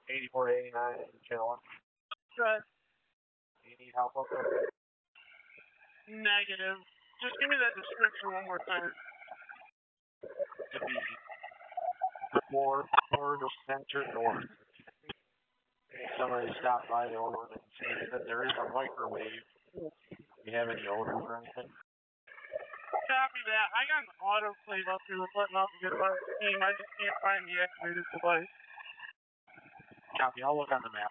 84 to 89 and chilling. Good. Do you need help up there? Negative. Just give me that description one more time. To be more toward the center north. Somebody stopped by the odor and said that there is a microwave. Do you have any odor or anything? Copy that. I got an autoclave up here letting out the good steam. I just can't find the activated device. Copy. I'll look on the map.